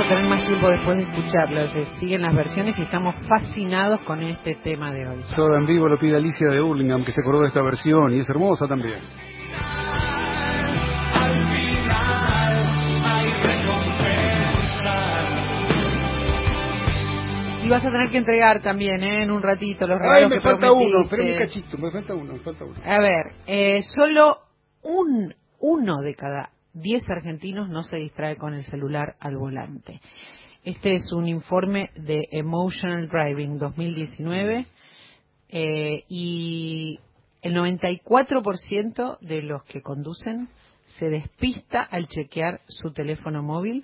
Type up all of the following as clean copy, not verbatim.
a tener más tiempo después de escucharlo. Se siguen las versiones y estamos fascinados con este tema de hoy. Todo en vivo lo pide Alicia de Hurlingham, que se acordó de esta versión y es hermosa también. Y vas a tener que entregar también, en un ratito, los regalos que prometiste. Ay, me falta uno, pero mi cachito, me falta uno. A ver, solo uno de cada 10 argentinos no se distrae con el celular al volante. Este es un informe de Emotional Driving 2019 y el 94% de los que conducen se despista al chequear su teléfono móvil.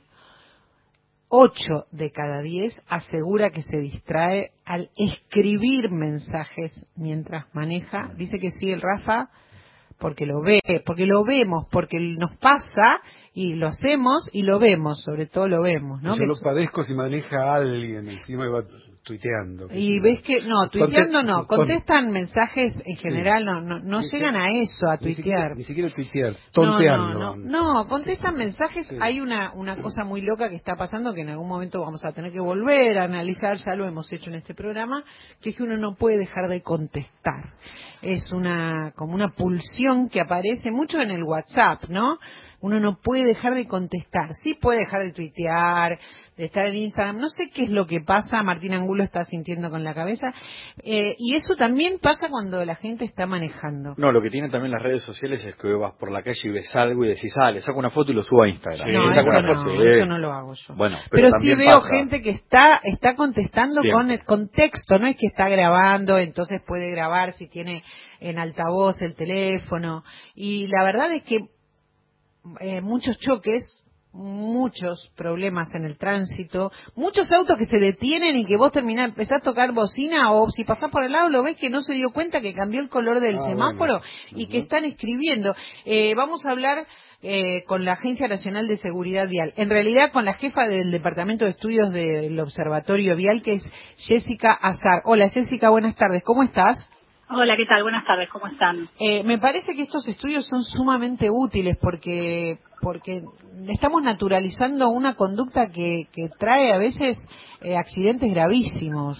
8 de cada 10 asegura que se distrae al escribir mensajes mientras maneja. Dice que sí, el Rafa, porque lo ve, porque lo vemos, porque nos pasa y lo hacemos y lo vemos, sobre todo lo vemos, ¿no? Yo lo padezco si maneja a alguien, encima va tuiteando. Y ves que, no, tuiteando no, contestan mensajes en general, no llegan a eso, a tuitear. Ni siquiera tuitear, tonteando. No, contestan mensajes. Sí. Hay una cosa muy loca que está pasando que en algún momento vamos a tener que volver a analizar, ya lo hemos hecho en este programa, que es que uno no puede dejar de contestar. Es como una pulsión que aparece mucho en el WhatsApp, ¿no? Uno no puede dejar de contestar, sí puede dejar de tuitear, de estar en Instagram, no sé qué es lo que pasa, Martín Angulo está sintiendo con la cabeza, y eso también pasa cuando la gente está manejando. No, lo que tienen también las redes sociales es que vas por la calle y ves algo y decís, le saco una foto y lo subo a Instagram. Sí. No, eso no lo hago yo. Bueno, pero sí veo pasa. Gente que está contestando con texto, no es que está grabando, entonces puede grabar si tiene en altavoz el teléfono, y la verdad es que muchos choques, muchos problemas en el tránsito, muchos autos que se detienen y que vos empezás a tocar bocina, o si pasás por el lado lo ves que no se dio cuenta que cambió el color del semáforo, y que están escribiendo. Vamos a hablar con la Agencia Nacional de Seguridad Vial, en realidad con la jefa del Departamento de Estudios del Observatorio Vial, que es Jessica Azar. Hola Jessica, buenas tardes, ¿cómo estás? Hola, ¿qué tal? Buenas tardes, ¿cómo están? Me parece que estos estudios son sumamente útiles porque estamos naturalizando una conducta que trae a veces accidentes gravísimos.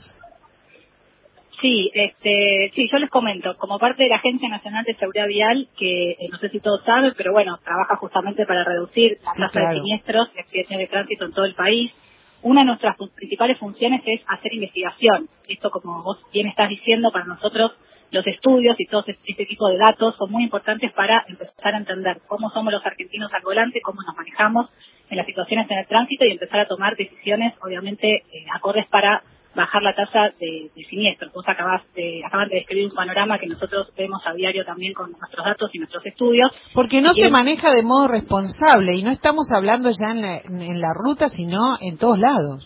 Sí, yo les comento, como parte de la Agencia Nacional de Seguridad Vial, que no sé si todos saben, pero bueno, trabaja justamente para reducir la tasa de siniestros y accidentes de tránsito en todo el país. Una de nuestras principales funciones es hacer investigación. Esto, como vos bien estás diciendo, para nosotros los estudios y todo este tipo de datos son muy importantes para empezar a entender cómo somos los argentinos al volante, cómo nos manejamos en las situaciones en el tránsito y empezar a tomar decisiones, obviamente, acordes para bajar la tasa de siniestros. Vos acaban de describir un panorama que nosotros vemos a diario también con nuestros datos y nuestros estudios. Porque no se maneja de modo responsable, y no estamos hablando ya en la ruta, sino en todos lados.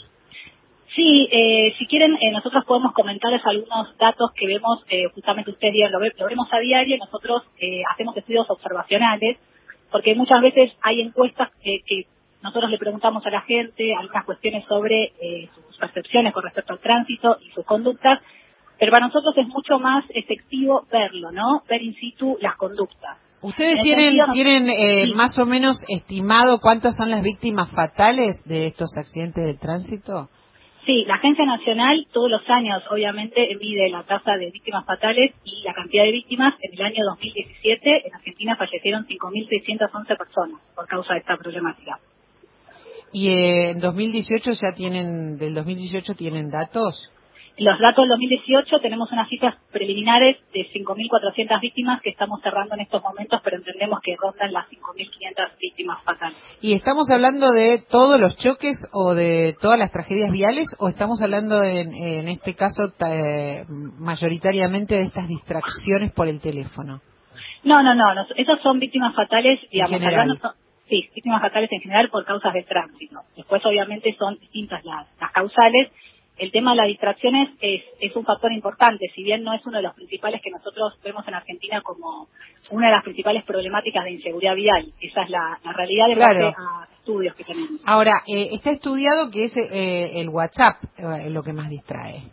Sí, si quieren, nosotros podemos comentarles algunos datos que vemos, justamente ustedes lo vemos a diario. Nosotros hacemos estudios observacionales, porque muchas veces hay encuestas que nosotros le preguntamos a la gente algunas cuestiones sobre sus percepciones con respecto al tránsito y sus conductas, pero para nosotros es mucho más efectivo verlo, ¿no? Ver in situ las conductas. ¿Ustedes tienen más o menos estimado cuántas son las víctimas fatales de estos accidentes de tránsito? Sí, la Agencia Nacional todos los años, obviamente, mide la tasa de víctimas fatales y la cantidad de víctimas. En el año 2017, en Argentina fallecieron 5.611 personas por causa de esta problemática. ¿Y en 2018 del 2018 tienen datos? Los datos del 2018 tenemos unas cifras preliminares de 5.400 víctimas que estamos cerrando en estos momentos, pero entendemos que rondan las 5.500 víctimas fatales. ¿Y estamos hablando de todos los choques o de todas las tragedias viales, o estamos hablando en este caso mayoritariamente de estas distracciones por el teléfono? No, esas son víctimas fatales, digamos, en general. Sí, víctimas fatales en general por causas de tránsito. Después obviamente son distintas las causales. El tema de las distracciones es un factor importante, si bien no es uno de los principales que nosotros vemos en Argentina como una de las principales problemáticas de inseguridad vial. Esa es la realidad de base a estudios que tenemos. Ahora, está estudiado que es el WhatsApp lo que más distrae.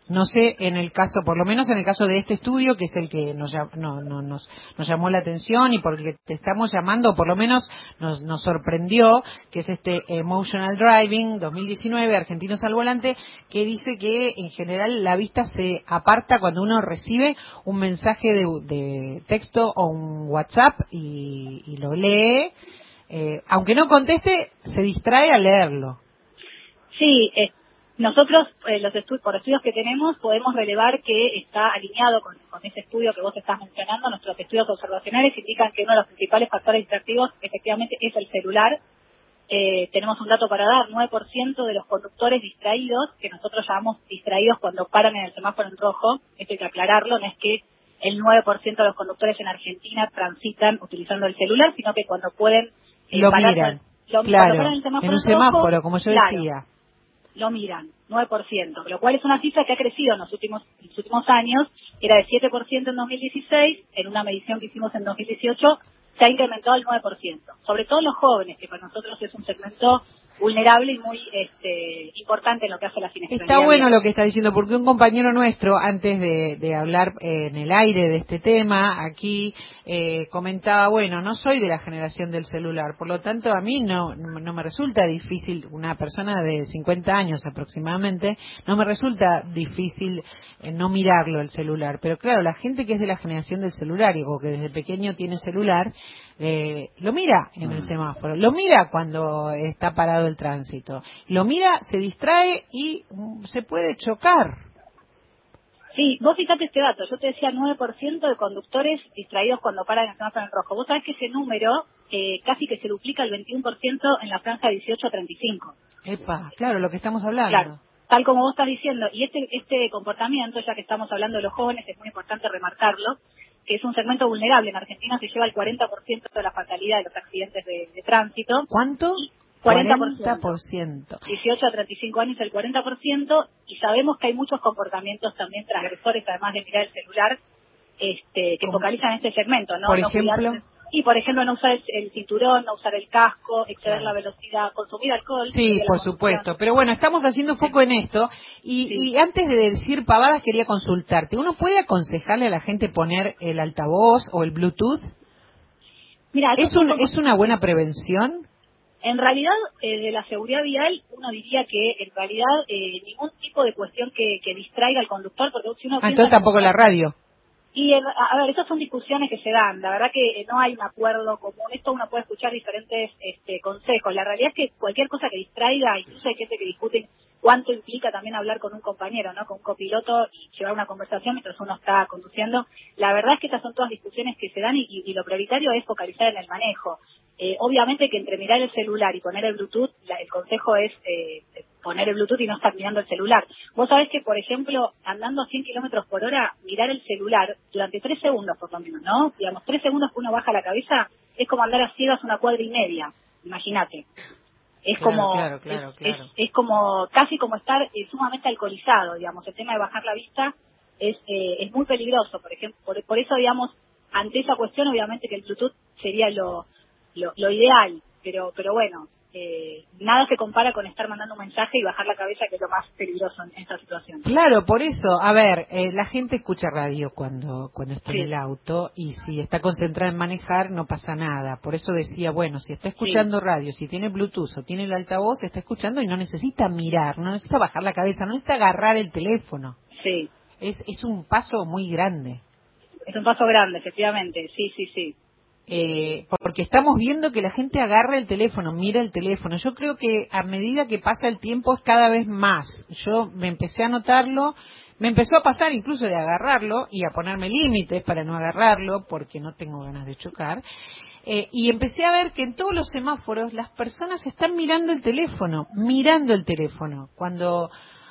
No sé, en el caso, por lo menos en el caso de este estudio, que es el que nos llamó la atención y por el que te estamos llamando, por lo menos nos sorprendió, que es este Emotional Driving 2019, Argentinos al Volante, que dice que en general la vista se aparta cuando uno recibe un mensaje de texto o un WhatsApp y lo lee, aunque no conteste, se distrae al leerlo. Sí, nosotros, por estudios que tenemos, podemos relevar que está alineado con ese estudio que vos estás mencionando. Nuestros estudios observacionales indican que uno de los principales factores distractivos efectivamente es el celular. Tenemos un dato para dar: 9% de los conductores distraídos, que nosotros llamamos distraídos cuando paran en el semáforo en rojo. Esto hay que aclararlo, no es que el 9% de los conductores en Argentina transitan utilizando el celular, sino que cuando pueden lo miran, claro, en un semáforo, rojo, como yo decía. Lo miran, 9%, lo cual es una cifra que ha crecido en los últimos años. Era de 7% en 2016, en una medición que hicimos en 2018, se ha incrementado al 9%. Sobre todo los jóvenes, que para nosotros es un segmento vulnerable y muy importante en lo que hace la siniestralidad. Está bueno lo que está diciendo, porque un compañero nuestro, antes de hablar en el aire de este tema, aquí comentaba, bueno, no soy de la generación del celular, por lo tanto a mí no me resulta difícil, una persona de 50 años aproximadamente, no me resulta difícil no mirarlo el celular, pero claro, la gente que es de la generación del celular y o que desde pequeño tiene celular, lo mira en el semáforo, lo mira cuando está parado el tránsito, lo mira, se distrae y se puede chocar. Sí, vos fíjate este dato, yo te decía 9% de conductores distraídos cuando paran en el semáforo en rojo. Vos sabés que ese número casi que se duplica el 21% en la franja 18 a 35. Epa, claro, lo que estamos hablando. Claro, tal como vos estás diciendo, y este comportamiento, ya que estamos hablando de los jóvenes, es muy importante remarcarlo, que es un segmento vulnerable. En Argentina se lleva el 40% de la fatalidad de los accidentes de tránsito. ¿Cuánto? 40%. 18 a 35 años el 40%, y sabemos que hay muchos comportamientos también transgresores, además de mirar el celular, que focalizan en este segmento, ¿no? Por ejemplo. Y por ejemplo, no usar el cinturón, no usar el casco, exceder la velocidad, consumir alcohol. Sí, por supuesto. Pero bueno, estamos haciendo foco en esto. Y antes de decir pavadas, quería consultarte. ¿Uno puede aconsejarle a la gente poner el altavoz o el Bluetooth? Mira, ¿Es una buena prevención? En realidad, de la seguridad vial, uno diría que en realidad ningún tipo de cuestión que distraiga al conductor, porque si uno entonces tampoco la radio. Y a ver, esas son discusiones que se dan. La verdad que no hay un acuerdo común. Esto uno puede escuchar diferentes consejos. La realidad es que cualquier cosa que distraiga, incluso hay gente que discute cuánto implica también hablar con un compañero, ¿no? Con un copiloto y llevar una conversación mientras uno está conduciendo. La verdad es que estas son todas discusiones que se dan y lo prioritario es focalizar en el manejo. Obviamente que entre mirar el celular y poner el Bluetooth, el consejo es poner el Bluetooth y no estar mirando el celular. Vos sabés que, por ejemplo, andando a 100 kilómetros por hora, mirar el celular durante 3 segundos por lo menos, ¿no? Digamos, 3 segundos que uno baja la cabeza es como andar a ciegas una cuadra y media, imagínate. Es claro. Es como, casi como estar sumamente alcoholizado, digamos. El tema de bajar la vista es muy peligroso, por ejemplo. Por eso, digamos, ante esa cuestión, obviamente que el Bluetooth sería lo ideal, pero bueno, nada se compara con estar mandando un mensaje y bajar la cabeza, que es lo más peligroso en esta situación. Claro, por eso, a ver, la gente escucha radio cuando está en el auto, y si está concentrada en manejar no pasa nada. Por eso decía, bueno, si está escuchando radio, si tiene Bluetooth o tiene el altavoz, está escuchando y no necesita mirar, no necesita bajar la cabeza, no necesita agarrar el teléfono. Sí. Es un paso muy grande. Es un paso grande, efectivamente, sí. Porque estamos viendo que la gente agarra el teléfono, mira el teléfono. Yo creo que a medida que pasa el tiempo es cada vez más. Yo me empecé a notarlo, me empezó a pasar incluso de agarrarlo y a ponerme límites para no agarrarlo porque no tengo ganas de chocar. Y empecé a ver que en todos los semáforos las personas están mirando el teléfono. Cuando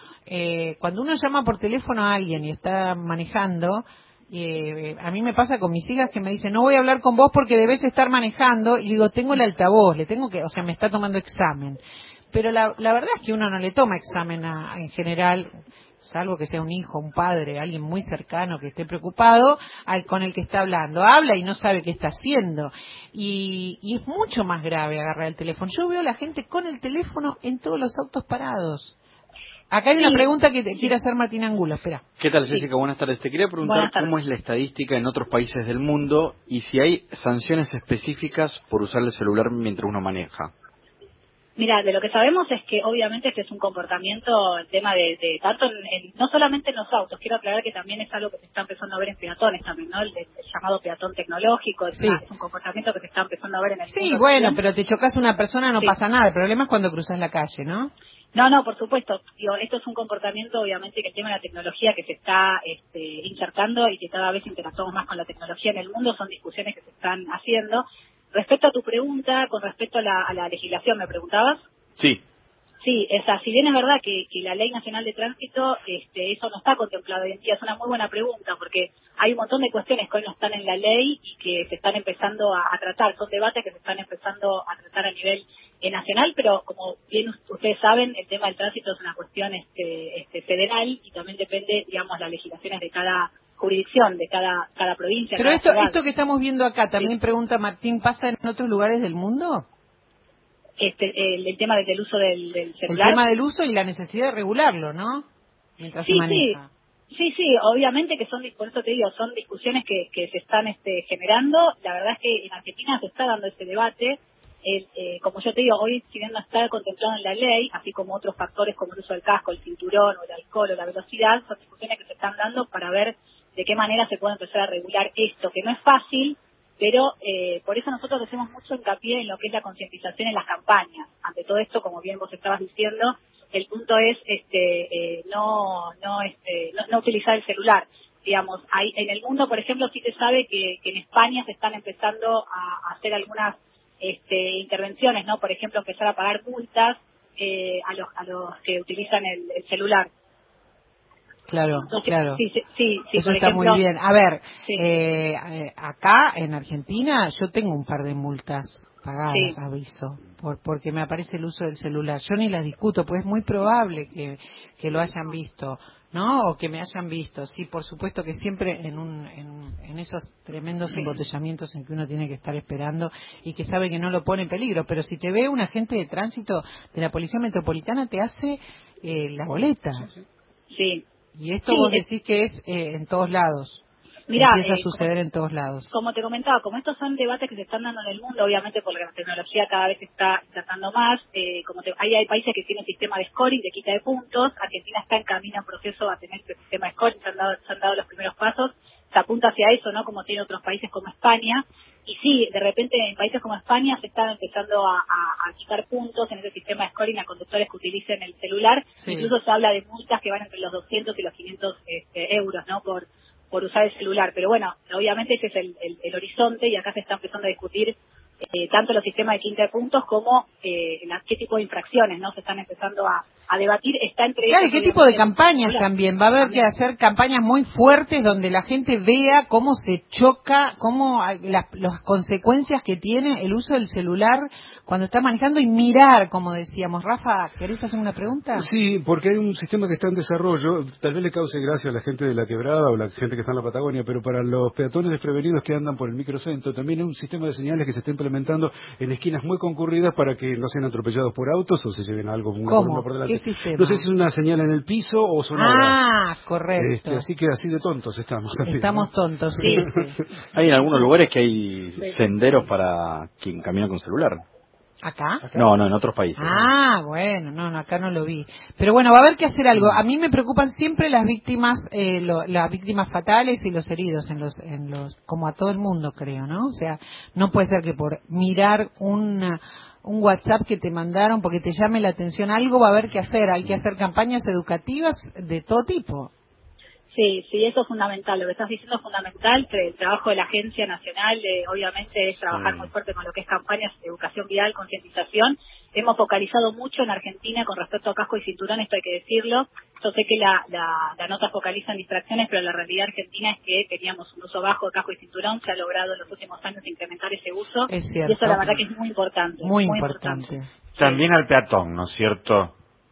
uno llama por teléfono a alguien y está manejando, a mí me pasa con mis hijas que me dicen, no voy a hablar con vos porque debes estar manejando, y digo, tengo el altavoz, me está tomando examen. Pero la verdad es que uno no le toma examen en general, salvo que sea un hijo, un padre, alguien muy cercano que esté preocupado, con el que está hablando. Habla y no sabe qué está haciendo. Y es mucho más grave agarrar el teléfono. Yo veo a la gente con el teléfono en todos los autos parados. Acá hay una pregunta que te quiere hacer Martín Angulo, espera. ¿Qué tal, Jessica? Buenas tardes. Te quería preguntar cómo es la estadística en otros países del mundo y si hay sanciones específicas por usar el celular mientras uno maneja. Mira, de lo que sabemos es que obviamente este es un comportamiento, el tema de tanto no solamente en los autos, quiero aclarar que también es algo que se está empezando a ver en peatones también, ¿no? El llamado peatón tecnológico, es un comportamiento que se está empezando a ver en el mundo. Sí, bueno, también. Pero te chocas una persona, no pasa nada, el problema es cuando cruzas la calle, ¿no? No, por supuesto. Digo, esto es un comportamiento, obviamente, que el tema de la tecnología que se está insertando y que cada vez interactuamos más con la tecnología en el mundo, son discusiones que se están haciendo. Respecto a tu pregunta, con respecto a la legislación, ¿me preguntabas? Sí. Sí, si bien es verdad que la Ley Nacional de Tránsito, eso no está contemplado hoy en día, es una muy buena pregunta, porque hay un montón de cuestiones que hoy no están en la ley y que se están empezando a tratar, son debates que se están empezando a tratar a nivel nacional, pero como bien ustedes saben, el tema del tránsito es una cuestión federal y también depende, digamos, las legislaciones de cada jurisdicción, de cada provincia. Pero esto que estamos viendo acá, también pregunta Martín, ¿pasa en otros lugares del mundo? El tema del uso del celular. El tema del uso y la necesidad de regularlo, ¿no? Mientras se maneja. Sí, obviamente que por eso te digo, son discusiones que se están generando. La verdad es que en Argentina se está dando ese debate. Como yo te digo, hoy si bien no está contemplado en la ley, así como otros factores como el uso del casco, el cinturón o el alcohol o la velocidad, son discusiones que se están dando para ver de qué manera se puede empezar a regular esto, que no es fácil, pero por eso nosotros hacemos mucho hincapié en lo que es la concientización en las campañas. Ante todo esto, como bien vos estabas diciendo, el punto es no utilizar el celular. Digamos, en el mundo, por ejemplo, sí se sabe que en España se están empezando a hacer algunas intervenciones, ¿no? Por ejemplo, empezar a pagar multas a los que utilizan el celular. Claro, Entonces, claro. Sí, eso por está ejemplo, muy bien. A ver, acá en Argentina yo tengo un par de multas pagadas, aviso, porque me aparece el uso del celular. Yo ni las discuto, pues es muy probable que lo hayan visto, ¿no? O que me hayan visto. Sí, por supuesto que siempre en esos tremendos embotellamientos en que uno tiene que estar esperando y que sabe que no lo pone en peligro. Pero si te ve un agente de tránsito de la Policía Metropolitana, te hace la boleta. Sí. Y esto vos decís que es en todos lados. Mirá, empieza a suceder en todos lados. Como te comentaba, como estos son debates que se están dando en el mundo, obviamente porque la tecnología cada vez está tratando más, hay países que tienen sistema de scoring, de quita de puntos. Argentina está en camino, en proceso a tener este sistema de scoring, se han dado los primeros pasos, se apunta hacia eso, ¿no? Como tiene otros países como España. Y sí, de repente en países como España se están empezando a quitar puntos en ese sistema de scoring a conductores que utilicen el celular. Sí. Incluso se habla de multas que van entre los 200 y los 500 euros, ¿no? Por usar el celular. Pero bueno, obviamente ese es el horizonte y acá se está empezando a discutir tanto los sistemas de quinta de puntos como qué tipo de infracciones, ¿no? Se están empezando a debatir. Está entre claro, y qué tipo de campañas también. Va a haber que hacer campañas muy fuertes donde la gente vea cómo se choca, cómo las consecuencias que tiene el uso del celular cuando está manejando y mirar, como decíamos. Rafa, ¿querés hacer una pregunta? Sí, porque hay un sistema que está en desarrollo, tal vez le cause gracia a la gente de la Quebrada o la gente que está en la Patagonia, pero para los peatones desprevenidos que andan por el microcentro, también hay un sistema de señales que se está implementando en esquinas muy concurridas para que no sean atropellados por autos o se lleven algo una columna por delante. ¿Qué sistema? No sé si es una señal en el piso o sonora. Ah, correcto. Así que así de tontos estamos. También, estamos tontos, sí. Hay en algunos lugares que hay senderos para quien camina con celular. ¿Acá? No, en otros países. Ah, bueno, no, acá no lo vi. Pero bueno, va a haber que hacer algo. A mí me preocupan siempre las víctimas, las víctimas fatales y los heridos en los, como a todo el mundo creo, ¿no? O sea, no puede ser que por mirar un WhatsApp que te mandaron porque te llame la atención algo, va a haber que hacer. Hay que hacer campañas educativas de todo tipo. Sí, eso es fundamental. Lo que estás diciendo es fundamental, que el trabajo de la Agencia Nacional, obviamente, es trabajar muy fuerte con lo que es campañas de educación vial, concientización. Hemos focalizado mucho en Argentina con respecto a casco y cinturón, esto hay que decirlo. Yo sé que la nota focaliza en distracciones, pero la realidad argentina es que teníamos un uso bajo de casco y cinturón. Se ha logrado en los últimos años incrementar ese uso. Es cierto. Y eso la verdad que es muy importante. Muy importante. También al peatón, ¿no es cierto?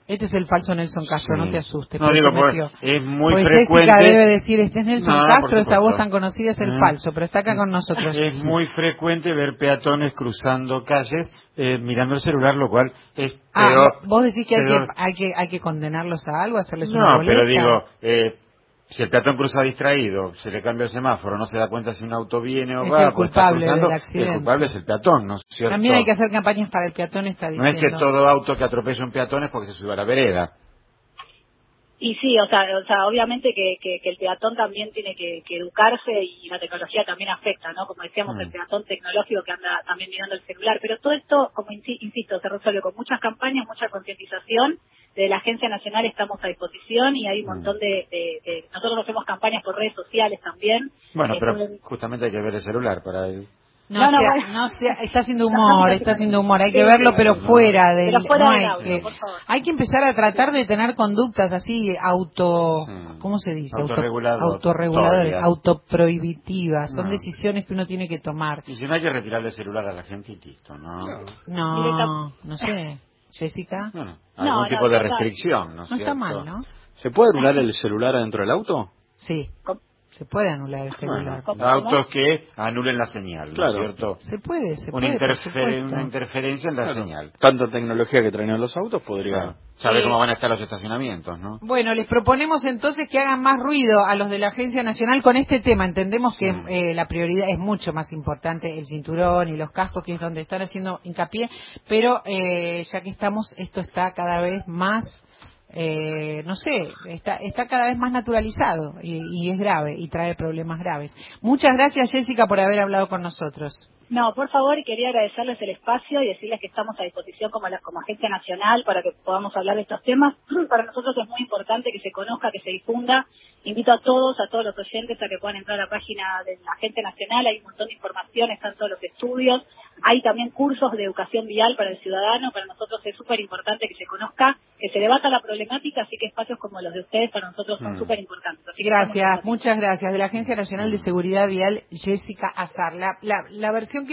Este es el falso Nelson Castro, no te asustes. No digo, es muy frecuente. Jessica debe decir, este es Nelson Castro, esa voz tan conocida es el falso, pero está acá con nosotros. Es muy frecuente ver peatones cruzando calles mirando el celular, lo cual es peor. ¿Vos decís que hay que condenarlos a algo, hacerles una boleta? No, pero digo, si el peatón cruza distraído, se le cambia el semáforo, no se da cuenta si un auto viene o va, el culpable del accidente. El culpable es el peatón, ¿no es cierto? También hay que hacer campañas para el peatón, está diciendo. No es que todo auto que atropella un peatón es porque se sube a la vereda. Y sí, o sea, obviamente que el peatón también tiene que educarse, y la tecnología también afecta, ¿no? Como decíamos, el peatón tecnológico que anda también mirando el celular. Pero todo esto, como insisto, se resuelve con muchas campañas, mucha concientización. De la Agencia Nacional estamos a disposición y hay un montón nosotros hacemos campañas por redes sociales también. Bueno, pero justamente hay que ver el celular para él. Está haciendo humor, hay que verlo, pero fuera del audio, hay que empezar a tratar de tener conductas así ¿cómo se dice? Autorreguladores, autoprohibitivas, son decisiones que uno tiene que tomar. Y si no, hay que retirarle el celular a la gente y listo, ¿no? No sé, Jessica. Algún tipo de restricción, ¿no? No está mal, ¿no? ¿Se puede anular el celular adentro del auto? Sí. Se puede anular el celular. Autos que anulen la señal, ¿no es cierto? Se puede. Una interferencia en la señal. Tanta tecnología que traen los autos podría... Saber cómo van a estar los estacionamientos, ¿no? Bueno, les proponemos entonces que hagan más ruido a los de la Agencia Nacional con este tema. Entendemos que la prioridad es mucho más importante el cinturón y los cascos, que es donde están haciendo hincapié, pero ya que estamos, esto está cada vez más... está cada vez más naturalizado y es grave y trae problemas graves. Muchas gracias, Jessica, por haber hablado con nosotros. No, por favor, quería agradecerles el espacio y decirles que estamos a disposición como Agencia Nacional para que podamos hablar de estos temas. Para nosotros es muy importante que se conozca, que se difunda. Invito a todos los oyentes a que puedan entrar a la página de la Agencia Nacional. Hay un montón de información, están todos los estudios. Hay también cursos de educación vial para el ciudadano. Para nosotros es súper importante que se conozca, que se debata la problemática, así que espacios como los de ustedes para nosotros son súper importantes. Gracias, muchas gracias. De la Agencia Nacional de Seguridad Vial, Jessica Azar. La versión